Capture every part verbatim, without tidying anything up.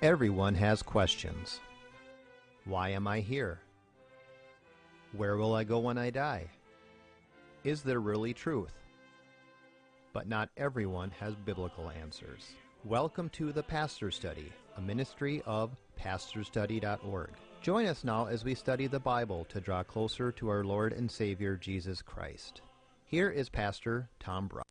Everyone has questions. Why am I here? Where will I go when I die? Is there really truth? But not everyone has biblical answers. Welcome to the Pastor Study, a ministry of pastor study dot org. Join us now as we study the Bible to draw closer to our Lord and Savior Jesus Christ. Here is Pastor Tom Brock.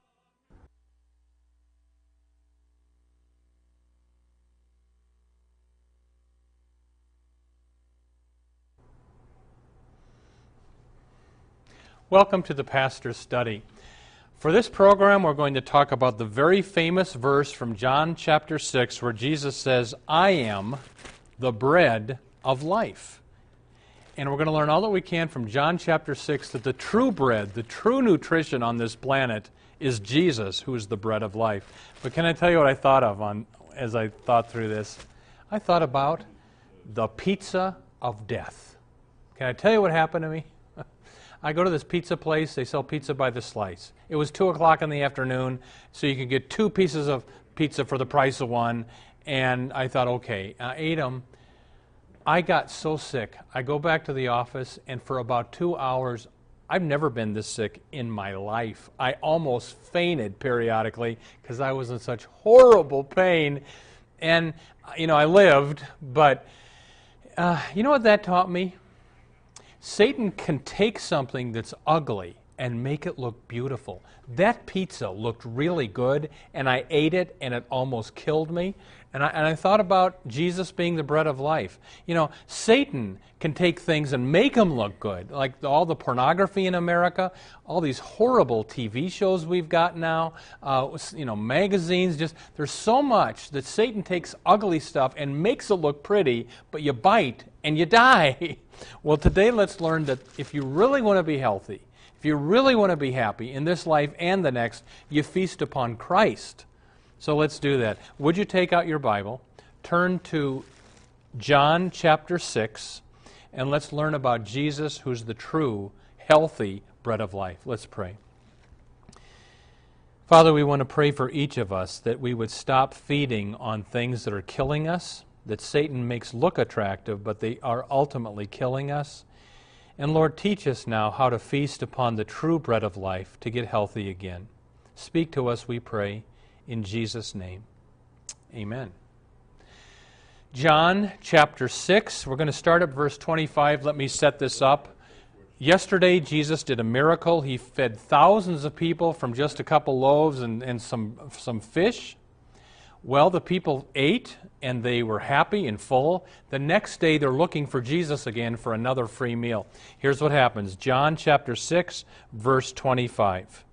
Welcome to the Pastor's Study. For this program, we're going to talk about the very famous verse from John chapter six where Jesus says, I am the bread of life. And we're going to learn all that we can from John chapter six that the true bread, the true nutrition on this planet is Jesus, who is the bread of life. But can I tell you what I thought of on as I thought through this? I thought about the pizza of death. Can I tell you what happened to me? I go to this pizza place. They sell pizza by the slice. It was two o'clock in the afternoon, so you could get two pieces of pizza for the price of one. And I thought, okay, I ate them. I got so sick. I go back to the office, and for about two hours, I've never been this sick in my life. I almost fainted periodically because I was in such horrible pain. And, you know, I lived, but uh, you know what that taught me? Satan can take something that's ugly and make it look beautiful. That pizza looked really good, and I ate it, and it almost killed me. And I, and I thought about Jesus being the bread of life. You know, Satan can take things and make them look good, like all the pornography in America, all these horrible T V shows we've got now, uh, you know, magazines. Just there's so much that Satan takes ugly stuff and makes it look pretty, but you bite and you die. Well, today let's learn that if you really want to be healthy, if you really want to be happy in this life and the next, you feast upon Christ. So let's do that. Would you take out your Bible, turn to John chapter six, and let's learn about Jesus, who's the true, healthy bread of life. Let's pray. Father, we want to pray for each of us that we would stop feeding on things that are killing us, that Satan makes look attractive, but they are ultimately killing us. And Lord, teach us now how to feast upon the true bread of life to get healthy again. Speak to us, we pray, in Jesus' name. Amen. John chapter six, we're going to start at verse twenty-five. Let me set this up. Yesterday, Jesus did a miracle. He fed thousands of people from just a couple loaves and, and some, some fish. Well, the people ate, and they were happy and full. The next day, they're looking for Jesus again for another free meal. Here's what happens. John chapter six, verse twenty-five.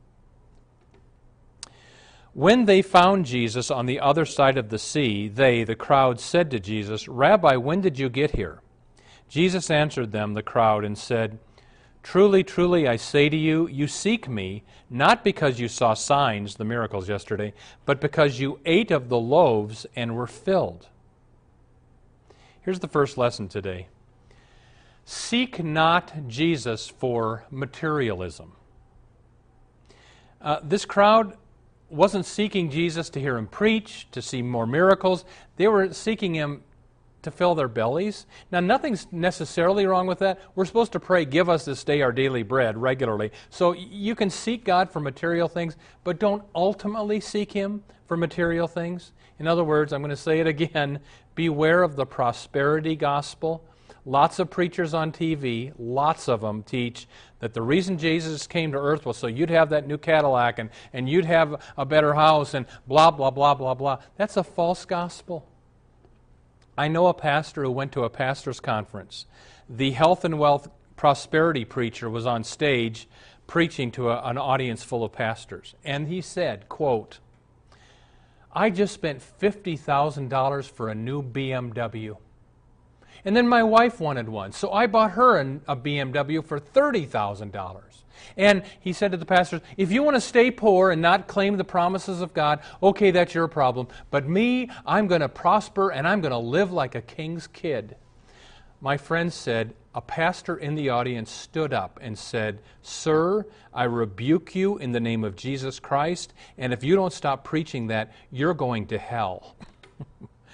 When they found Jesus on the other side of the sea, they, the crowd, said to Jesus, Rabbi, when did you get here? Jesus answered them, the crowd, and said, Truly, truly, I say to you, you seek me, not because you saw signs, the miracles yesterday, but because you ate of the loaves and were filled. Here's the first lesson today. Seek not Jesus for materialism. Uh, this crowd wasn't seeking Jesus to hear him preach, to see more miracles. They were seeking him to fill their bellies. Now, nothing's necessarily wrong with that. We're supposed to pray, give us this day our daily bread regularly. So you can seek God for material things, but don't ultimately seek him for material things. In other words, I'm going to say it again, beware of the prosperity gospel. Lots of preachers on T V, lots of them teach that the reason Jesus came to earth was so you'd have that new Cadillac and, and you'd have a better house and blah, blah, blah, blah, blah. That's a false gospel. I know a pastor who went to a pastor's conference. The health and wealth prosperity preacher was on stage preaching to a, an audience full of pastors. And he said, quote, I just spent fifty thousand dollars for a new B M W. And then my wife wanted one, so I bought her an, a B M W for thirty thousand dollars. And he said to the pastors, if you want to stay poor and not claim the promises of God, okay, that's your problem. But me, I'm going to prosper and I'm going to live like a king's kid. My friend said, a pastor in the audience stood up and said, Sir, I rebuke you in the name of Jesus Christ, and if you don't stop preaching that, you're going to hell.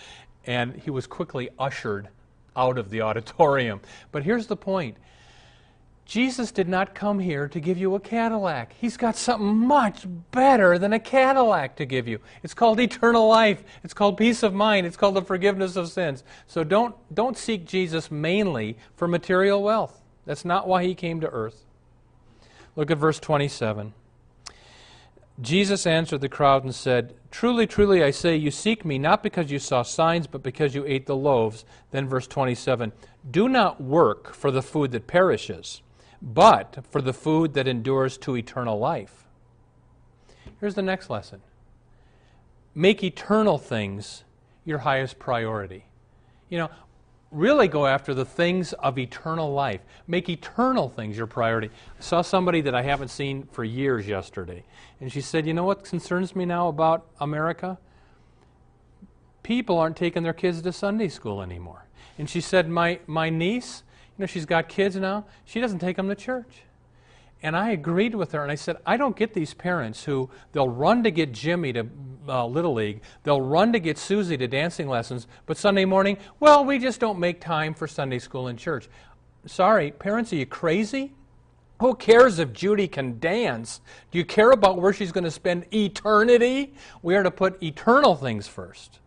and he was quickly ushered out of the auditorium. But here's the point. Jesus did not come here to give you a Cadillac. He's got something much better than a Cadillac to give you. It's called eternal life. It's called peace of mind. It's called the forgiveness of sins. So don't, don't seek Jesus mainly for material wealth. That's not why he came to earth. Look at verse twenty-seven. Jesus answered the crowd and said, "Truly, truly, I say, you seek me not because you saw signs, but because you ate the loaves." Then verse twenty-seven, "Do not work for the food that perishes, but for the food that endures to eternal life." Here's the next lesson. Make eternal things your highest priority. You know, really go after the things of eternal life. Make eternal things your priority. I saw somebody that I haven't seen for years yesterday, and she said, "You know what concerns me now about America? People aren't taking their kids to Sunday school anymore." And she said, my, my niece, you know, she's got kids now, she doesn't take them to church. And I agreed with her, and I said, I don't get these parents who, they'll run to get Jimmy to uh, Little League, they'll run to get Susie to dancing lessons, but Sunday morning, well, we just don't make time for Sunday school and church. Sorry, parents, are you crazy? Who cares if Judy can dance? Do you care about where she's going to spend eternity? We are to put eternal things first.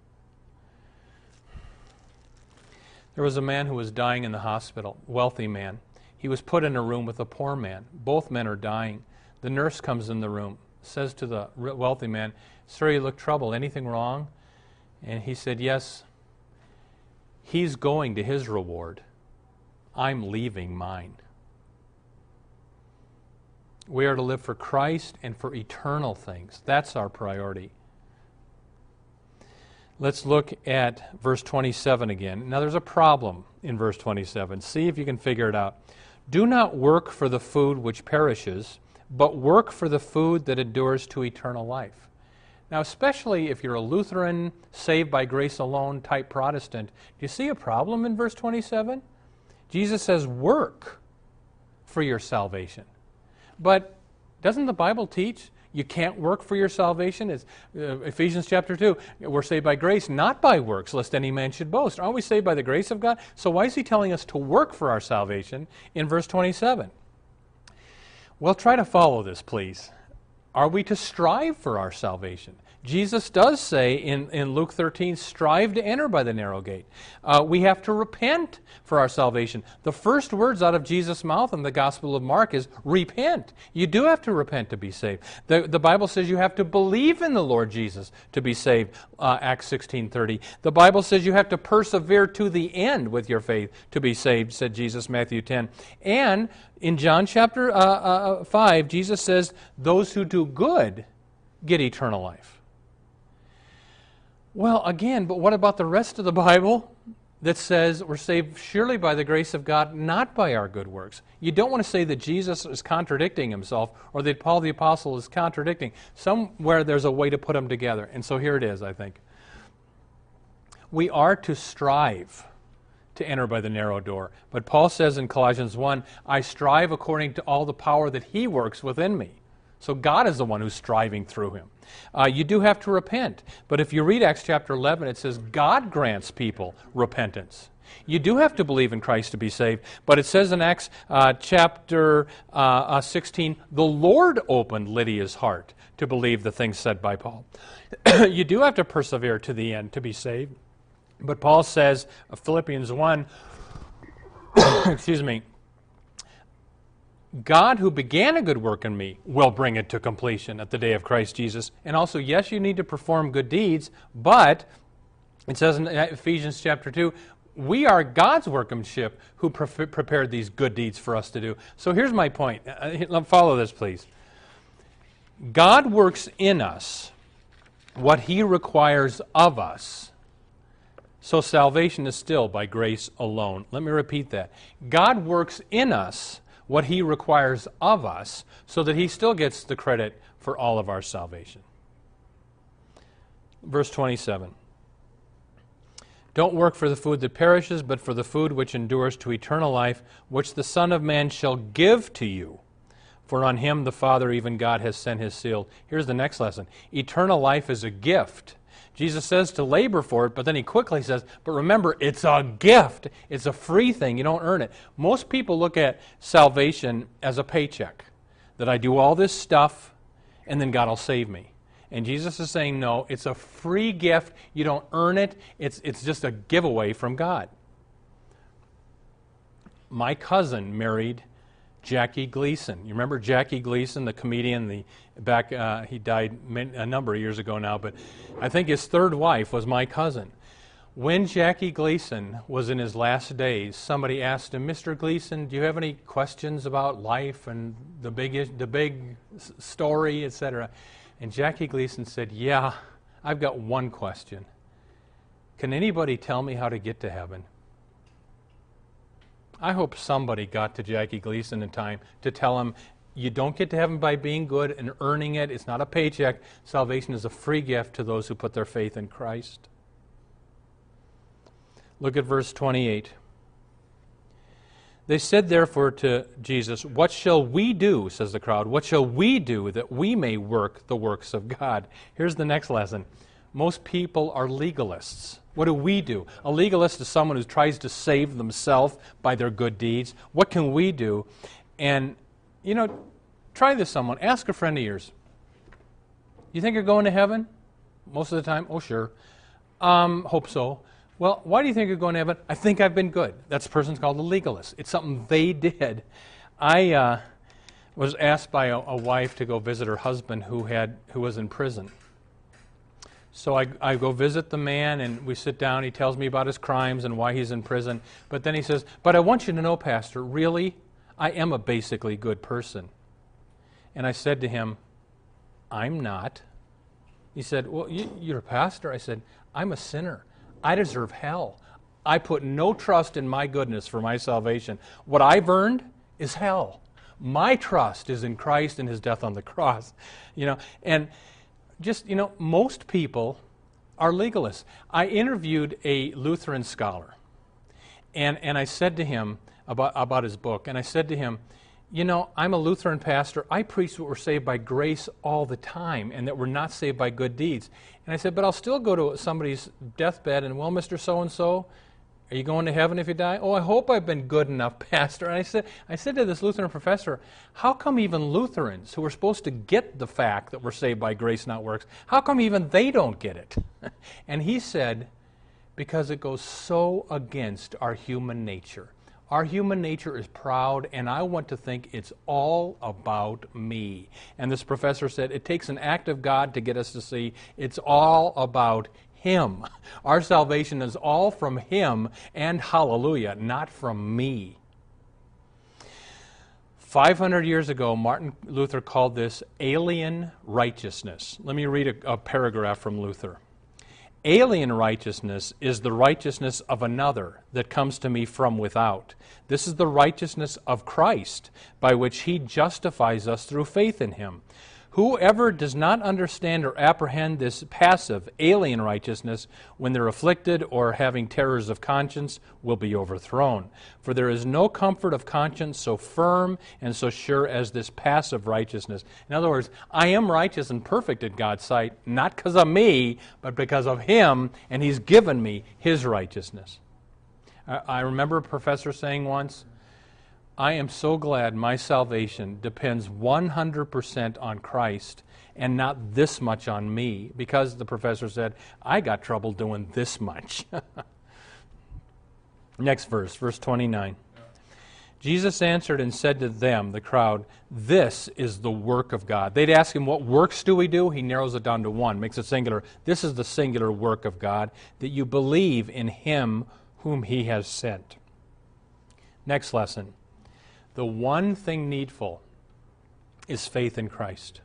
There was a man who was dying in the hospital, wealthy man. He was put in a room with a poor man. Both men are dying. The nurse comes in the room, says to the wealthy man, "Sir, you look troubled. Anything wrong?" And he said, "Yes, he's going to his reward. I'm leaving mine." We are to live for Christ and for eternal things. That's our priority. Let's look at verse twenty-seven again. Now there's a problem in verse twenty-seven. See if you can figure it out. "Do not work for the food which perishes, but work for the food that endures to eternal life." Now, especially if you're a Lutheran, saved by grace alone type Protestant, do you see a problem in verse twenty-seven? Jesus says, work for your salvation. But doesn't the Bible teach you can't work for your salvation? It's uh, Ephesians chapter two. We're saved by grace, not by works, lest any man should boast. Aren't we saved by the grace of God? So why is he telling us to work for our salvation in verse twenty-seven? Well, try to follow this, please. Are we to strive for our salvation? Jesus does say in, in Luke thirteen, strive to enter by the narrow gate. Uh, we have to repent for our salvation. The first words out of Jesus' mouth in the Gospel of Mark is repent. You do have to repent to be saved. The, the Bible says you have to believe in the Lord Jesus to be saved, uh, Acts sixteen thirty. The Bible says you have to persevere to the end with your faith to be saved, said Jesus, Matthew ten. And in John chapter uh, uh, five, Jesus says those who do good get eternal life. Well, again, but what about the rest of the Bible that says we're saved surely by the grace of God, not by our good works? You don't want to say that Jesus is contradicting himself or that Paul the Apostle is contradicting. Somewhere there's a way to put them together. And so here it is, I think. We are to strive to enter by the narrow door. But Paul says in Colossians one, I strive according to all the power that he works within me. So God is the one who's striving through him. Uh, you do have to repent. But if you read Acts chapter eleven, it says God grants people repentance. You do have to believe in Christ to be saved. But it says in Acts uh, chapter uh, uh, sixteen, the Lord opened Lydia's heart to believe the things said by Paul. You do have to persevere to the end to be saved. But Paul says, uh, Philippians one, excuse me, God who began a good work in me will bring it to completion at the day of Christ Jesus. And also, yes, you need to perform good deeds, but it says in Ephesians chapter two, we are God's workmanship who pre- prepared these good deeds for us to do. So here's my point. Uh, follow this, please. God works in us what he requires of us. So salvation is still by grace alone. Let me repeat that. God works in us what he requires of us, so that he still gets the credit for all of our salvation. Verse twenty-seven. Don't work for the food that perishes, but for the food which endures to eternal life, which the Son of Man shall give to you. For on him the Father, even God, has sent his seal. Here's the next lesson. Eternal life is a gift. Jesus says to labor for it, but then he quickly says, but remember, it's a gift. It's a free thing. You don't earn it. Most people look at salvation as a paycheck, that I do all this stuff, and then God will save me. And Jesus is saying, no, it's a free gift. You don't earn it. It's, it's just a giveaway from God. My cousin married Jackie Gleason. You remember Jackie Gleason, the comedian? The back uh, he died a number of years ago now, but I think his third wife was my cousin. When Jackie Gleason was in his last days, somebody asked him, Mister Gleason, do you have any questions about life and the big the big story, et cetera? And Jackie Gleason said, yeah, I've got one question. Can anybody tell me how to get to heaven? I hope somebody got to Jackie Gleason in time to tell him, you don't get to heaven by being good and earning it. It's not a paycheck. Salvation is a free gift to those who put their faith in Christ. Look at verse twenty-eight. They said therefore to Jesus, what shall we do, says the crowd, what shall we do that we may work the works of God? Here's the next lesson. Most people are legalists. What do we do? A legalist is someone who tries to save themselves by their good deeds. What can we do? And, you know, try this someone. Ask a friend of yours. You think you're going to heaven? Most of the time? Oh, sure. Um, hope so. Well, why do you think you're going to heaven? I think I've been good. That person's called a legalist. It's something they did. I uh, was asked by a, a wife to go visit her husband who had who was in prison. So I, I go visit the man, and we sit down. He tells me about his crimes and why he's in prison. But then he says, but I want you to know, Pastor, really, I am a basically good person. And I said to him, I'm not. He said, well, you, you're a pastor. I said, I'm a sinner. I deserve hell. I put no trust in my goodness for my salvation. What I've earned is hell. My trust is in Christ and his death on the cross. You know, and just, you know, most people are legalists. I interviewed a Lutheran scholar, and, and I said to him about, about his book, and I said to him, you know, I'm a Lutheran pastor. I preach that we're saved by grace all the time and that we're not saved by good deeds. And I said, but I'll still go to somebody's deathbed and, well, Mister So-and-so, are you going to heaven if you die? Oh, I hope I've been good enough, Pastor. And I said, I said to this Lutheran professor, how come even Lutherans, who are supposed to get the fact that we're saved by grace, not works, how come even they don't get it? And he said, because it goes so against our human nature. Our human nature is proud, and I want to think it's all about me. And this professor said, it takes an act of God to get us to see it's all about him. Our salvation is all from him, and hallelujah, not from me. five hundred years ago, Martin Luther called this alien righteousness. Let me read a, a paragraph from Luther. Alien righteousness is the righteousness of another that comes to me from without. This is the righteousness of Christ, by which he justifies us through faith in him. Whoever does not understand or apprehend this passive, alien righteousness when they're afflicted or having terrors of conscience will be overthrown. For there is no comfort of conscience so firm and so sure as this passive righteousness. In other words, I am righteous and perfect in God's sight, not because of me, but because of him, and he's given me his righteousness. I, I remember a professor saying once, I am so glad my salvation depends one hundred percent on Christ and not this much on me, because the professor said, I got trouble doing this much. Next verse, verse twenty-nine. Jesus answered and said to them, the crowd, this is the work of God. They'd ask him, what works do we do? He narrows it down to one, makes it singular. This is the singular work of God, that you believe in him whom he has sent. Next lesson. The one thing needful is faith in Christ.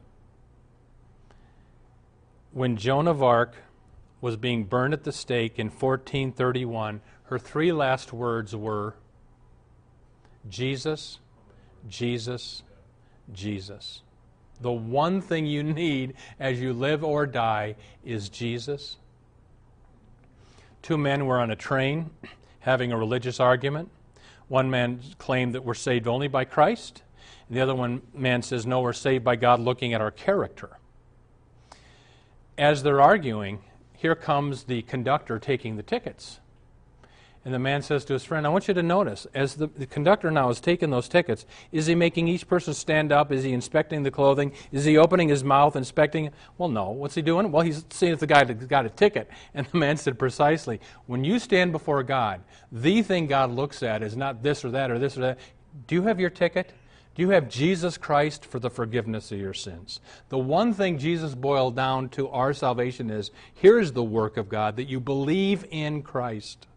When Joan of Arc was being burned at the stake in fourteen thirty-one, her three last words were, Jesus, Jesus, Jesus. The one thing you need as you live or die is Jesus. Two men were on a train having a religious argument. One man claimed that we're saved only by Christ. And the other one man says, no, we're saved by God looking at our character. As they're arguing, here comes the conductor taking the tickets. And the man says to his friend, I want you to notice, as the, the conductor now is taking those tickets, is he making each person stand up? Is he inspecting the clothing? Is he opening his mouth, inspecting? Well, no. What's he doing? Well, he's seeing if the guy got a ticket. And the man said precisely, when you stand before God, the thing God looks at is not this or that or this or that. Do you have your ticket? Do you have Jesus Christ for the forgiveness of your sins? The one thing Jesus boiled down to our salvation is, here's the work of God, that you believe in Christ.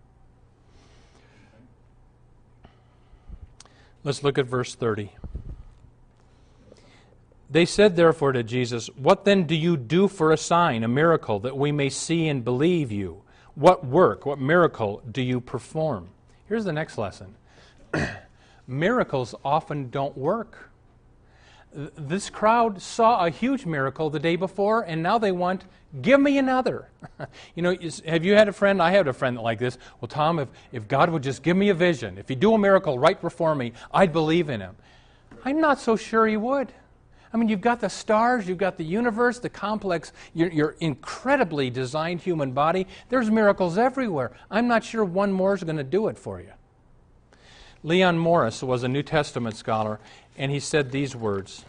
Let's look at verse thirty. They said therefore to Jesus, what then do you do for a sign, a miracle, that we may see and believe you? What work, what miracle do you perform? Here's the next lesson. Miracles often don't work. This crowd saw a huge miracle the day before, and now they want, give me another. You know, have you had a friend? I had a friend like this. Well, Tom, if, if God would just give me a vision, if He'd do a miracle right before me, I'd believe in Him. I'm not so sure He would. I mean, you've got the stars, you've got the universe, the complex, your, your incredibly designed human body. There's miracles everywhere. I'm not sure one more is going to do it for you. Leon Morris was a New Testament scholar, and he said these words,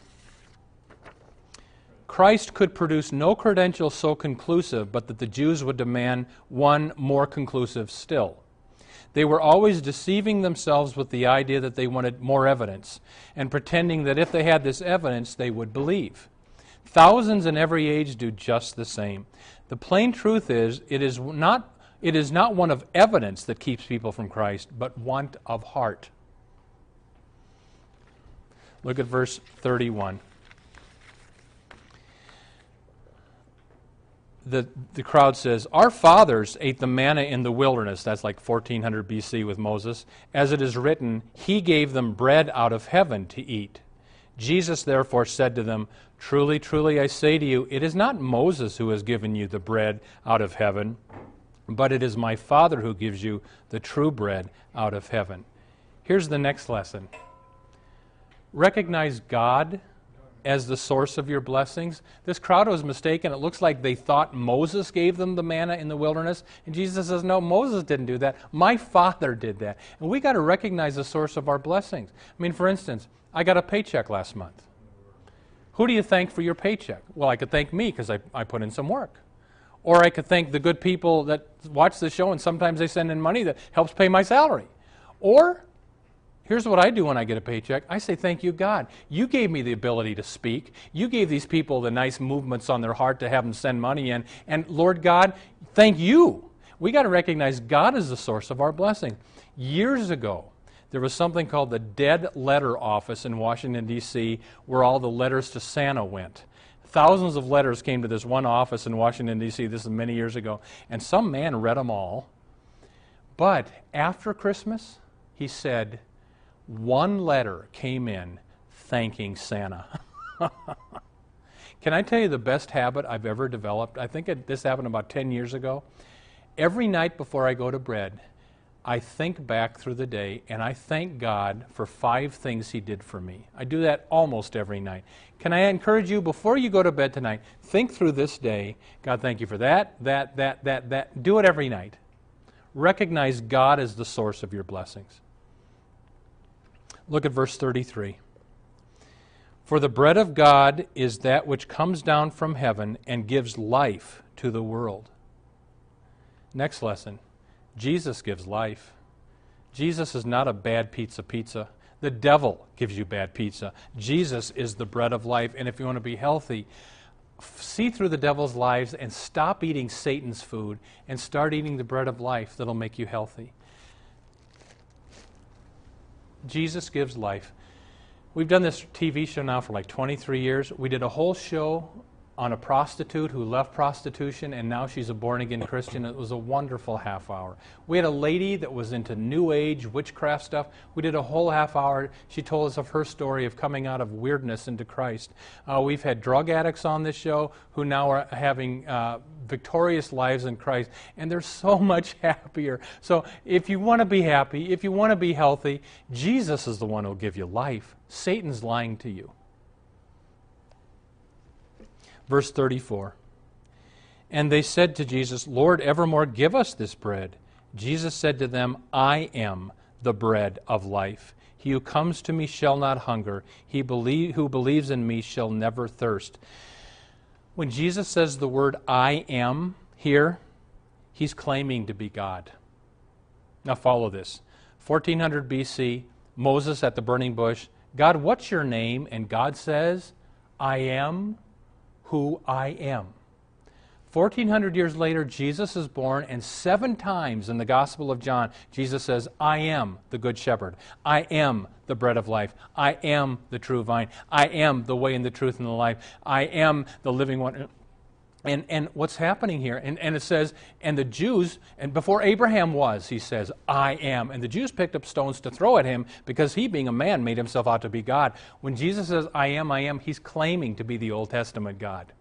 Christ could produce no credential so conclusive, but that the Jews would demand one more conclusive still. They were always deceiving themselves with the idea that they wanted more evidence, and pretending that if they had this evidence, they would believe. Thousands in every age do just the same. The plain truth is, it is not It is not one of evidence that keeps people from Christ, but want of heart. Look at verse thirty-one. The, the crowd says, our fathers ate the manna in the wilderness, that's like fourteen hundred B C with Moses. As it is written, He gave them bread out of heaven to eat. Jesus therefore said to them, truly, truly, I say to you, it is not Moses who has given you the bread out of heaven, but it is my Father who gives you the true bread out of heaven. Here's the next lesson. Recognize God as the source of your blessings. This crowd was mistaken. It looks like they thought Moses gave them the manna in the wilderness. And Jesus says, no, Moses didn't do that. My Father did that. And we got to recognize the source of our blessings. I mean, for instance, I got a paycheck last month. Who do you thank for your paycheck? Well, I could thank me because I, I put in some work. Or I could thank the good people that watch the show and sometimes they send in money that helps pay my salary. Or, here's what I do when I get a paycheck. I say, thank you, God. You gave me the ability to speak. You gave these people the nice movements on their heart to have them send money in. And Lord God, thank you. We got to recognize God is the source of our blessing. Years ago, there was something called the Dead Letter Office in Washington, D C, where all the letters to Santa went. Thousands of letters came to this one office in Washington, D C, this is many years ago, and some man read them all. But after Christmas, he said, one letter came in thanking Santa. Can I tell you the best habit I've ever developed? I think it, this happened about ten years ago. Every night before I go to bed, I think back through the day and I thank God for five things He did for me. I do that almost every night. Can I encourage you, before you go to bed tonight, think through this day. God, thank you for that, that, that, that, that. Do it every night. Recognize God as the source of your blessings. Look at verse thirty-three. For the bread of God is that which comes down from heaven and gives life to the world. Next lesson. Jesus gives life. Jesus is not a bad pizza pizza. The devil gives you bad pizza. Jesus is the bread of life. And if you want to be healthy, see through the devil's lies and stop eating Satan's food and start eating the bread of life that'll make you healthy. Jesus gives life. We've done this T V show now for like twenty-three years. We did a whole show on a prostitute who left prostitution and now she's a born-again Christian. It was a wonderful half hour. We had a lady that was into New Age, witchcraft stuff. We did a whole half hour. She told us of her story of coming out of weirdness into Christ. Uh, we've had drug addicts on this show who now are having uh, victorious lives in Christ, and they're so much happier. So if you want to be happy, if you want to be healthy, Jesus is the one who will give you life. Satan's lying to you. Verse thirty-four, And they said to Jesus, Lord, evermore give us this bread. Jesus said to them, I am the bread of life. He who comes to me shall not hunger. He believe, who believes in me shall never thirst. When Jesus says the word I am here, he's claiming to be God. Now follow this. fourteen hundred B C, Moses at the burning bush. God, what's your name? And God says, I am who I am. fourteen hundred years later, Jesus is born, and seven times in the Gospel of John, Jesus says, I am the Good Shepherd. I am the bread of life. I am the true vine. I am the way and the truth and the life. I am the living one. And and what's happening here, and, and it says, and the Jews, and before Abraham was, he says, I am. And the Jews picked up stones to throw at him because he, being a man, made himself out to be God. When Jesus says, I am, I am, he's claiming to be the Old Testament God.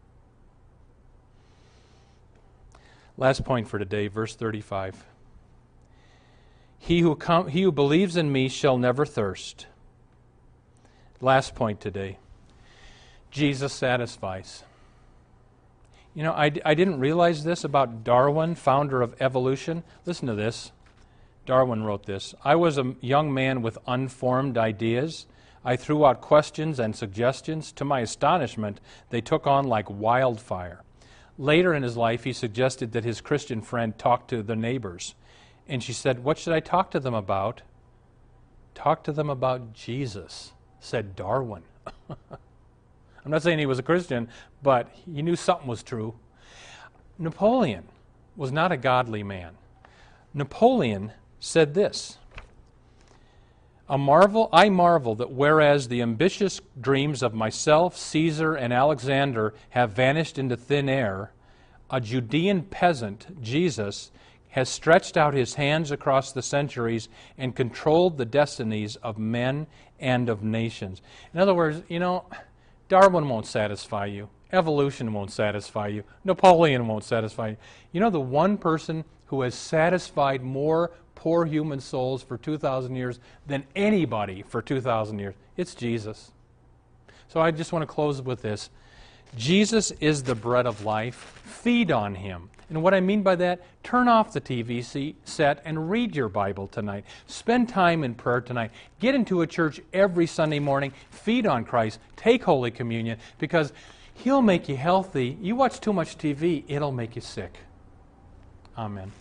Last point for today, verse thirty-five. He who, com- he who believes in me shall never thirst. Last point today. Jesus satisfies. You know, I, I didn't realize this about Darwin, founder of evolution. Listen to this. Darwin wrote this. I was a young man with unformed ideas. I threw out questions and suggestions. To my astonishment, they took on like wildfire. Later in his life, he suggested that his Christian friend talk to the neighbors. And she said, what should I talk to them about? Talk to them about Jesus, said Darwin. I'm not saying he was a Christian, but he knew something was true. Napoleon was not a godly man. Napoleon said this, A marvel, I marvel that whereas the ambitious dreams of myself, Caesar, and Alexander have vanished into thin air, a Judean peasant, Jesus, has stretched out his hands across the centuries and controlled the destinies of men and of nations. In other words, you know, Darwin won't satisfy you. Evolution won't satisfy you. Napoleon won't satisfy you. You know the one person who has satisfied more poor human souls for two thousand years than anybody for two thousand years? It's Jesus. So I just want to close with this. Jesus is the bread of life. Feed on Him. And what I mean by that, turn off the T V set and read your Bible tonight. Spend time in prayer tonight. Get into a church every Sunday morning. Feed on Christ. Take Holy Communion because He'll make you healthy. You watch too much T V, it'll make you sick. Amen.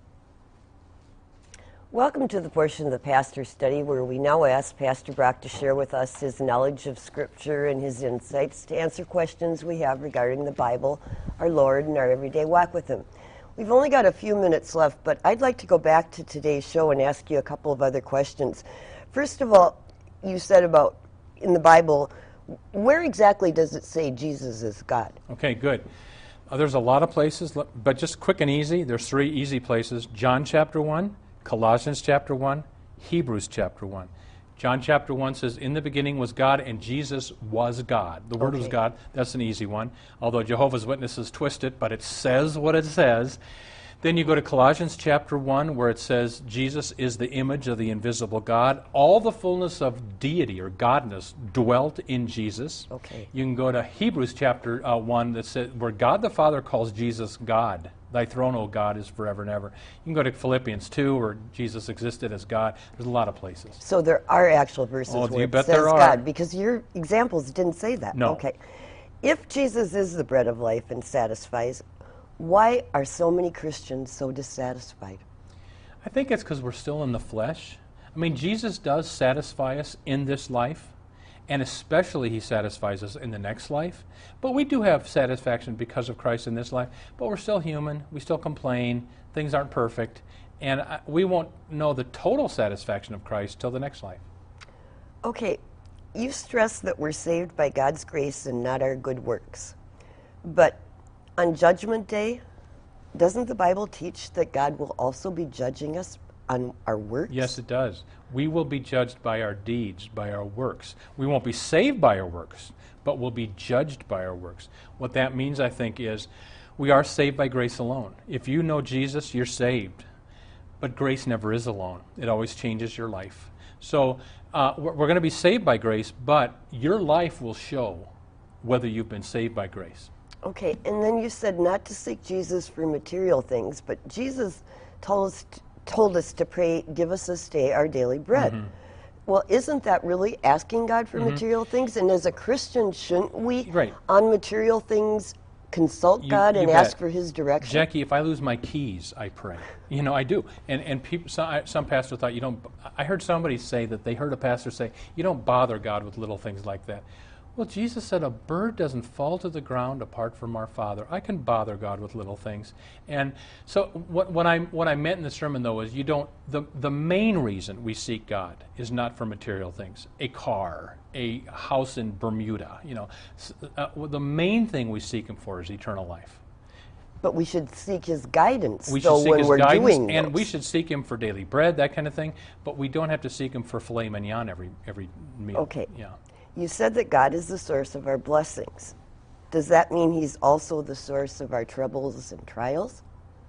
Welcome to the portion of the Pastor Study where we now ask Pastor Brock to share with us his knowledge of Scripture and his insights to answer questions we have regarding the Bible, our Lord, and our everyday walk with Him. We've only got a few minutes left, but I'd like to go back to today's show and ask you a couple of other questions. First of all, you said about in the Bible, where exactly does it say Jesus is God? Okay, good. Uh, there's a lot of places, but just quick and easy. There's three easy places. John chapter one, Colossians chapter one, Hebrews chapter one. John chapter one says, in the beginning was God, and Jesus was God. The Word Okay. was God. That's an easy one. Although Jehovah's Witnesses twist it, but it says what it says. Then you go to Colossians chapter one, where it says, Jesus is the image of the invisible God. All the fullness of deity or godness dwelt in Jesus. Okay. You can go to Hebrews chapter uh, one, that says, where God the Father calls Jesus God. Thy throne, O God, is forever and ever. You can go to Philippians two, where Jesus existed as God. There's a lot of places. So there are actual verses Oh, where you it bet says there are. God, because your examples didn't say that. No. Okay. If Jesus is the bread of life and satisfies, why are so many Christians so dissatisfied? I think it's because we're still in the flesh. I mean, Jesus does satisfy us in this life, and especially He satisfies us in the next life. But we do have satisfaction because of Christ in this life. But we're still human. We still complain. Things aren't perfect. And I, we won't know the total satisfaction of Christ till the next life. Okay, you stress that we're saved by God's grace and not our good works. But on Judgment Day, doesn't the Bible teach that God will also be judging us on our works? Yes, it does. We will be judged by our deeds, by our works. We won't be saved by our works, but we'll be judged by our works. What that means, I think, is we are saved by grace alone. If you know Jesus, you're saved. But grace never is alone. It always changes your life. So uh, we're, we're going to be saved by grace, but your life will show whether you've been saved by grace. Okay, and then you said not to seek Jesus for material things, but Jesus told us told us to pray, give us this day our daily bread. Mm-hmm. Well, isn't that really asking God for Mm-hmm. material things? And as a Christian, shouldn't we, Right. on material things, consult You- God you and ask bet. for His direction? Jackie, if I lose my keys, I pray. You know, I do. And and people, some, I- some pastors thought you don't. I heard somebody say that they heard a pastor say you don't bother God with little things like that. Well, Jesus said a bird doesn't fall to the ground apart from our Father. I can bother God with little things. And so what, what I what I meant in the sermon though is you don't. The the main reason we seek God is not for material things. A car, a house in Bermuda. You know, S- uh, well, the main thing we seek Him for is eternal life. But we should seek His guidance, We though, should seek when His we're guidance, doing and those. we should seek Him for daily bread, that kind of thing. But we don't have to seek Him for filet mignon every every meal. Okay. Yeah. You said that God is the source of our blessings. Does that mean He's also the source of our troubles and trials?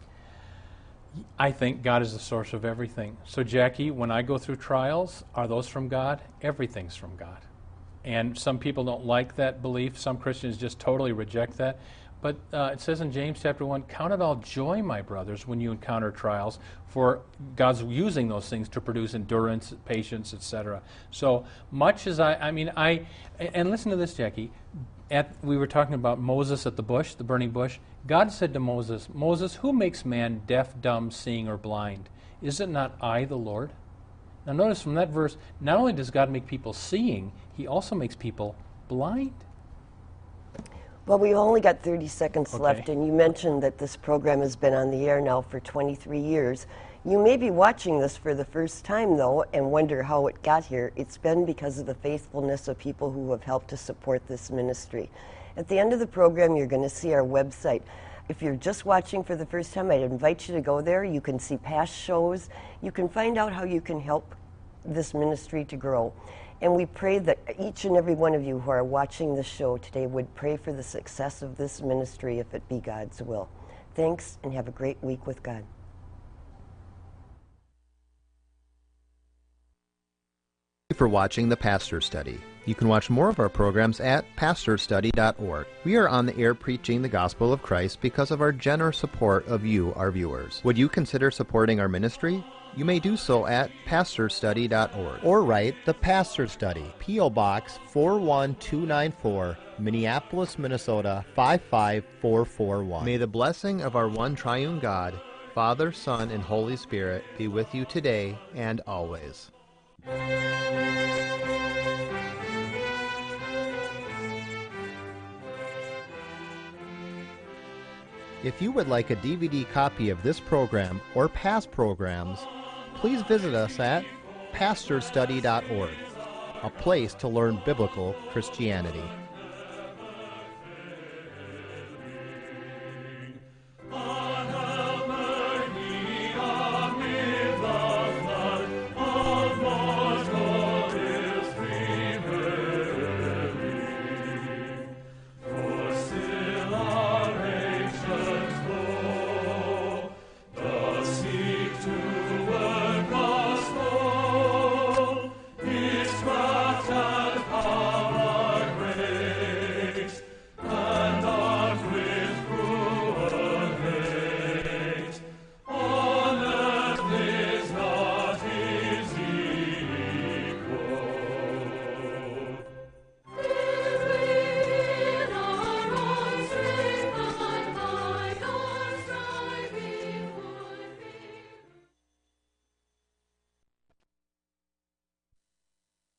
I think God is the source of everything. So, Jackie, when I go through trials, are those from God? Everything's from God. And some people don't like that belief. Some Christians just totally reject that. But uh, it says in James chapter one, count it all joy, my brothers, when you encounter trials, for God's using those things to produce endurance, patience, et cetera. So much as I, I mean, I, and listen to this, Jackie. At, we were talking about Moses at the bush, the burning bush. God said to Moses, Moses, who makes man deaf, dumb, seeing, or blind? Is it not I, the Lord? Now notice from that verse, not only does God make people seeing, He also makes people blind. Well, we've only got thirty seconds Okay. left, and you mentioned that this program has been on the air now for twenty-three years. You may be watching this for the first time, though, and wonder how it got here. It's been because of the faithfulness of people who have helped to support this ministry. At the end of the program, you're going to see our website. If you're just watching for the first time, I'd invite you to go there. You can see past shows. You can find out how you can help this ministry to grow. And we pray that each and every one of you who are watching this show today would pray for the success of this ministry if it be God's will. Thanks, and have a great week with God. Thank you for watching the Pastor Study. You can watch more of our programs at pastor study dot org. We are on the air preaching the gospel of Christ because of our generous support of you, our viewers. Would you consider supporting our ministry? You may do so at pastor study dot org. Or write The Pastor Study, P O Box four one two nine four, Minneapolis, Minnesota five five four four one. May the blessing of our one triune God, Father, Son, and Holy Spirit be with you today and always. If you would like a D V D copy of this program or past programs, please visit us at pastor study dot org, a place to learn biblical Christianity.